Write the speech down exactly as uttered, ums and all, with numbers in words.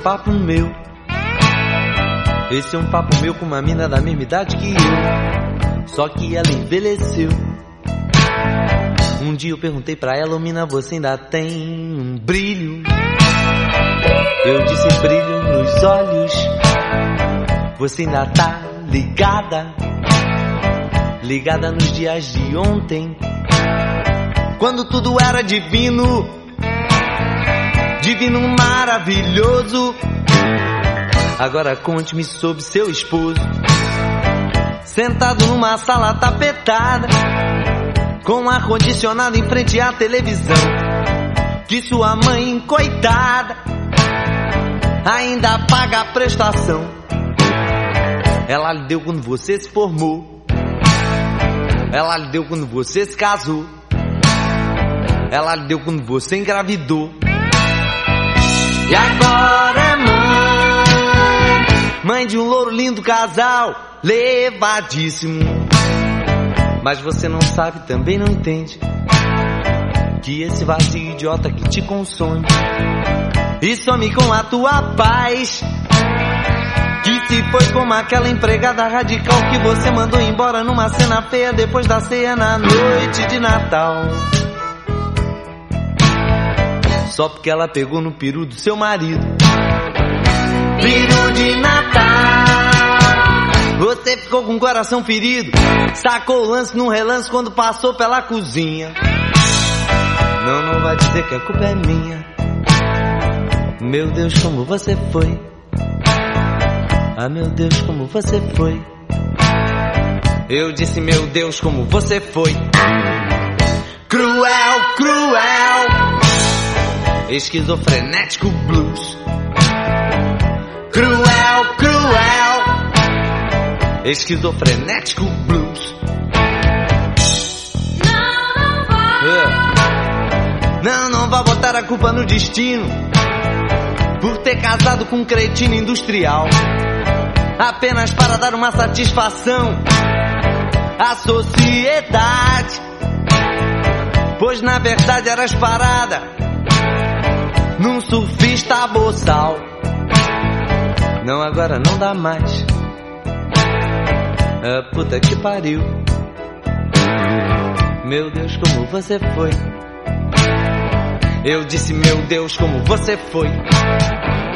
papo meu. Esse é um papo meu com uma mina da mesma idade que eu, só que ela envelheceu. Um dia eu perguntei pra ela: ô mina, você ainda tem um brilho? Eu disse: brilho nos olhos. Você ainda tá ligada? Ligada nos dias de ontem, quando tudo era divino, divino maravilhoso. Agora conte-me sobre seu esposo, sentado numa sala tapetada, com ar-condicionado em frente à televisão, que sua mãe, coitada, ainda paga a prestação. Ela lhe deu quando você se formou, ela lhe deu quando você se casou, ela lhe deu quando você engravidou. E agora é mãe, mãe de um louro lindo casal, levadíssimo. Mas você não sabe, também não entende, que esse vazio idiota que te consome e some com a tua paz, que se foi como aquela empregada radical que você mandou embora numa cena feia depois da ceia na noite de Natal, só porque ela pegou no peru do seu marido. Peru de Natal. Você ficou com o coração ferido, sacou o lance num relance quando passou pela cozinha. Não, não vai dizer que a culpa é minha. Meu Deus, como você foi. Ah, meu Deus, como você foi. Eu disse: meu Deus, como você foi. Cruel, cruel, esquizofrenético blues. Cruel, cruel, esquizofrenético blues. Não, não vá botar a culpa no destino por ter casado com um cretino industrial, apenas para dar uma satisfação à sociedade, pois na verdade eras parada num surfista boçal. Não, agora não dá mais. Ah, puta que pariu. Meu Deus, como você foi. Eu disse: meu Deus, como você foi.